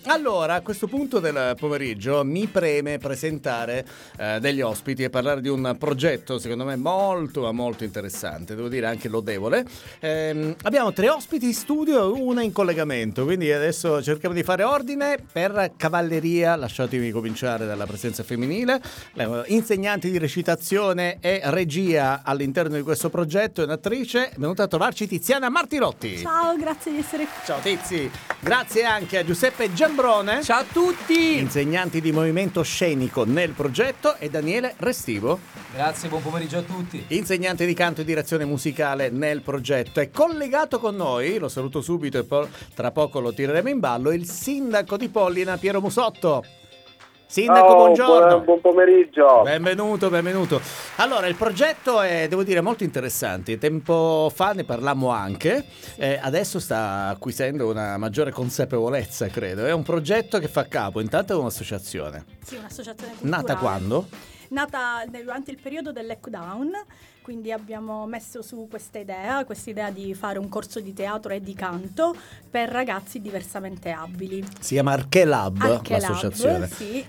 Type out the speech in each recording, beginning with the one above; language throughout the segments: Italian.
Allora, a questo punto del pomeriggio mi preme presentare degli ospiti e parlare di un progetto secondo me molto interessante, devo dire anche lodevole. Abbiamo 3 ospiti in studio e una in collegamento, quindi adesso cerchiamo di fare ordine. Per cavalleria, lasciatemi cominciare dalla presenza femminile, insegnanti di recitazione e regia all'interno di questo progetto, un'attrice, è venuta a trovarci Tiziana Martirotti. Ciao, grazie di essere qui. Ciao Tizi, grazie anche a Giuseppe Giambrone. Ciao a tutti! Insegnanti di movimento scenico nel progetto, e Daniele Restivo. Grazie, buon pomeriggio a tutti. Insegnante di canto e direzione musicale nel progetto. È collegato con noi, lo saluto subito e poi tra poco lo tireremo in ballo, il sindaco di Pollina, Piero Musotto. Sindaco, buongiorno. Buon pomeriggio. Benvenuto. Allora, il progetto è, devo dire, molto interessante. Tempo fa ne parlammo anche, adesso sta acquisendo una maggiore consapevolezza, credo. È un progetto che fa capo intanto a un'associazione. Sì, un'associazione culturale. Nata quando? Nata durante il periodo del lockdown, quindi abbiamo messo su questa idea di fare un corso di teatro e di canto per ragazzi diversamente abili. Si chiama Archelab, l'associazione. Sì,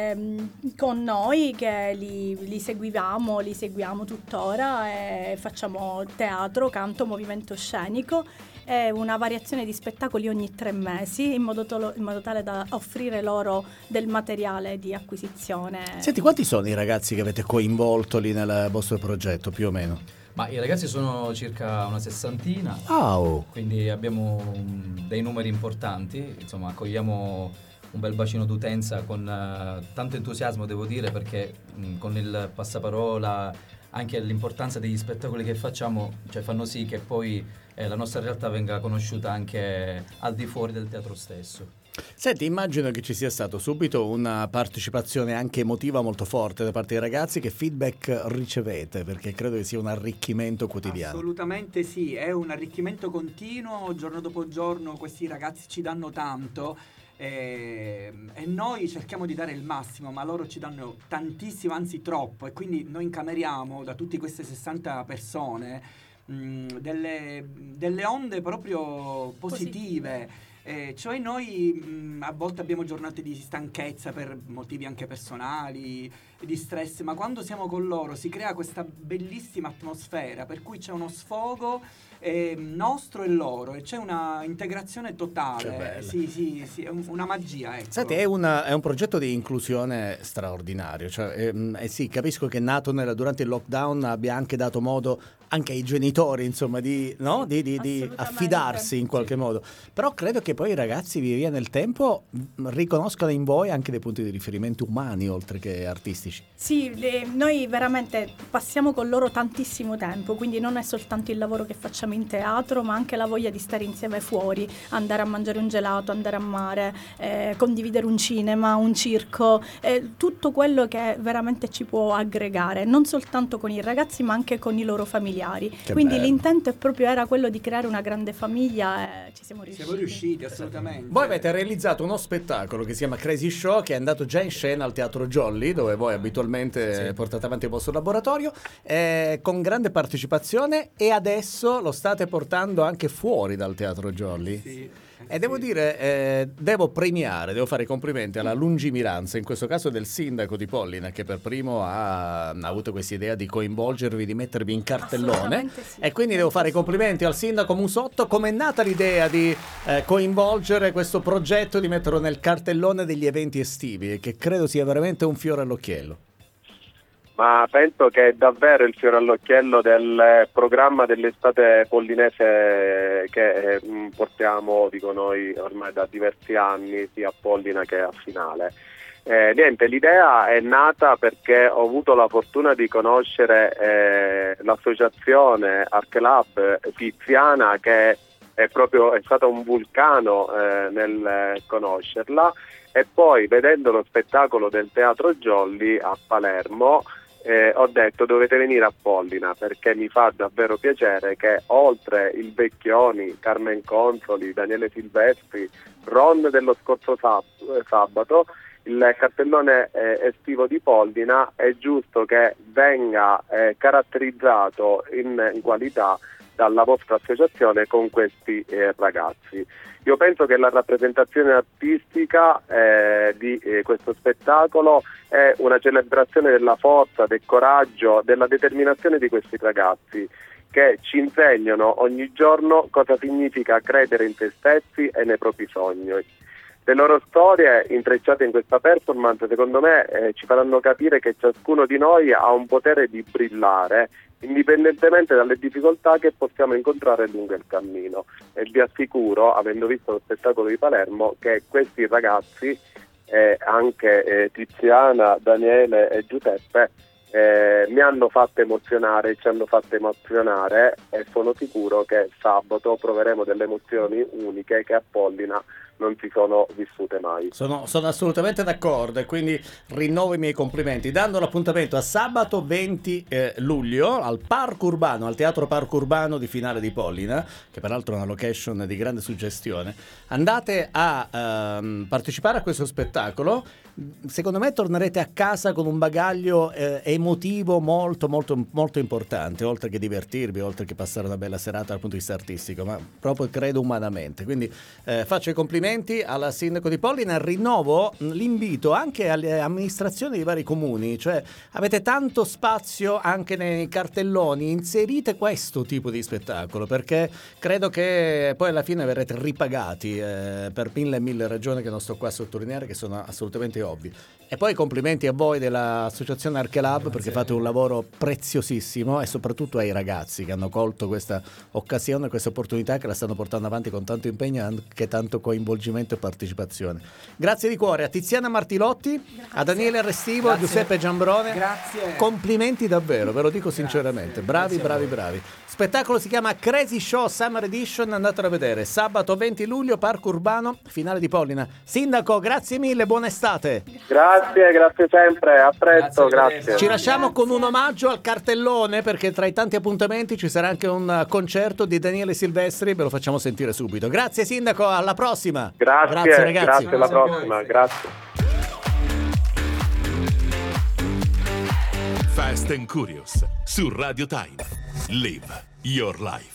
con noi che li seguiamo tuttora e facciamo teatro, canto, movimento scenico e una variazione di spettacoli ogni 3 mesi in modo tale da offrire loro del materiale di acquisizione. Senti, quanti sono i ragazzi che avete coinvolto lì nel vostro progetto, più o meno? Ma i ragazzi sono circa una 60, quindi abbiamo dei numeri importanti, insomma accogliamo un bel bacino d'utenza con tanto entusiasmo, devo dire, perché con il passaparola anche l'importanza degli spettacoli che facciamo, cioè fanno sì che poi la nostra realtà venga conosciuta anche al di fuori del teatro stesso. Senti, immagino che ci sia stato subito una partecipazione anche emotiva molto forte da parte dei ragazzi. Che feedback ricevete? Perché credo che sia un arricchimento quotidiano. Assolutamente sì, è un arricchimento continuo, giorno dopo giorno questi ragazzi ci danno tanto e noi cerchiamo di dare il massimo, ma loro ci danno tantissimo, anzi troppo, e quindi noi incameriamo da tutte queste 60 persone delle onde proprio positive. Cioè noi a volte abbiamo giornate di stanchezza per motivi anche personali, di stress, ma quando siamo con loro si crea questa bellissima atmosfera per cui c'è uno sfogo nostro e loro e c'è una integrazione totale. Sì, è una magia, ecco. Senti, è un progetto di inclusione straordinario, cioè, sì, capisco che nato durante il lockdown abbia anche dato modo anche ai genitori, insomma, di affidarsi in qualche modo, però credo che poi i ragazzi via via nel tempo riconoscano in voi anche dei punti di riferimento umani oltre che artistici. Sì, noi veramente passiamo con loro tantissimo tempo, quindi non è soltanto il lavoro che facciamo in teatro, ma anche la voglia di stare insieme fuori, andare a mangiare un gelato, andare a mare, condividere un cinema, un circo, tutto quello che veramente ci può aggregare, non soltanto con i ragazzi ma anche con i loro familiari. Quindi bello. L'intento era quello di creare una grande famiglia e ci siamo riusciti. Siamo riusciti, assolutamente. Voi avete realizzato uno spettacolo che si chiama Crazy Show, che è andato già in scena al Teatro Jolly, dove voi abitualmente portate avanti il vostro laboratorio, con grande partecipazione, e adesso lo state portando anche fuori dal Teatro Jolly. Sì. E devo dire, devo fare i complimenti alla lungimiranza, in questo caso del sindaco di Pollina, che per primo ha avuto questa idea di coinvolgervi, di mettervi in cartellone, sì. E quindi devo fare i complimenti al sindaco Musotto. Com'è nata l'idea di coinvolgere questo progetto, di metterlo nel cartellone degli eventi estivi, che credo sia veramente un fiore all'occhiello? Ma penso che è davvero il fiore all'occhiello del programma dell'estate pollinese che portiamo, dico noi, ormai da diversi anni, sia a Pollina che a Finale. L'idea è nata perché ho avuto la fortuna di conoscere l'associazione Archelab Tiziana, che è stata un vulcano nel conoscerla, e poi vedendo lo spettacolo del Teatro Jolly a Palermo ho detto: dovete venire a Pollina, perché mi fa davvero piacere che oltre il Vecchioni, Carmen Consoli, Daniele Silvestri, Ron dello scorso sabato, il cartellone estivo di Pollina è giusto che venga caratterizzato in qualità dalla vostra associazione con questi ragazzi. Io penso che la rappresentazione artistica di questo spettacolo è una celebrazione della forza, del coraggio, della determinazione di questi ragazzi, che ci insegnano ogni giorno cosa significa credere in se stessi e nei propri sogni. Le loro storie intrecciate in questa performance, secondo me, ci faranno capire che ciascuno di noi ha un potere di brillare, indipendentemente dalle difficoltà che possiamo incontrare lungo il cammino. E vi assicuro, avendo visto lo spettacolo di Palermo, che questi ragazzi, anche Tiziana, Daniele e Giuseppe, mi hanno fatto emozionare, ci hanno fatto emozionare, e sono sicuro che sabato proveremo delle emozioni uniche che a Pollina non si sono vissute mai. Sono assolutamente d'accordo, e quindi rinnovo i miei complimenti, dando l'appuntamento a sabato 20 luglio al Parco Urbano, al Teatro Parco Urbano di Finale di Pollina, che peraltro è una location di grande suggestione. Andate a partecipare a questo spettacolo. Secondo me tornerete a casa con un bagaglio emotivo molto molto molto importante, oltre che divertirvi, oltre che passare una bella serata dal punto di vista artistico, ma proprio credo umanamente. Quindi faccio i complimenti alla sindaco di Pollina, rinnovo l'invito anche alle amministrazioni dei vari comuni, cioè avete tanto spazio anche nei cartelloni, inserite questo tipo di spettacolo, perché credo che poi alla fine verrete ripagati per mille ragioni che non sto qua a sottolineare, che sono assolutamente ovvi. E poi complimenti a voi dell'associazione Archelab, perché fate un lavoro preziosissimo, e soprattutto ai ragazzi che hanno colto questa occasione, questa opportunità, che la stanno portando avanti con tanto impegno e anche tanto coinvolgimento e partecipazione. Grazie di cuore a Tiziana Martilotti, a Daniele Restivo, a Giuseppe Giambrone. Grazie. Complimenti davvero, ve lo dico sinceramente. Bravi. Spettacolo si chiama Crazy Show Summer Edition, andatelo a vedere. Sabato 20 luglio, Parco Urbano, Finale di Pollina. Sindaco, grazie mille, buona estate. Grazie sempre, a presto, grazie. Ci lasciamo con un omaggio al cartellone, perché tra i tanti appuntamenti ci sarà anche un concerto di Daniele Silvestri, ve lo facciamo sentire subito. Grazie sindaco, alla prossima. Grazie ragazzi. Grazie, alla prossima, grazie. Fast and Curious su Radio Time. Live your life.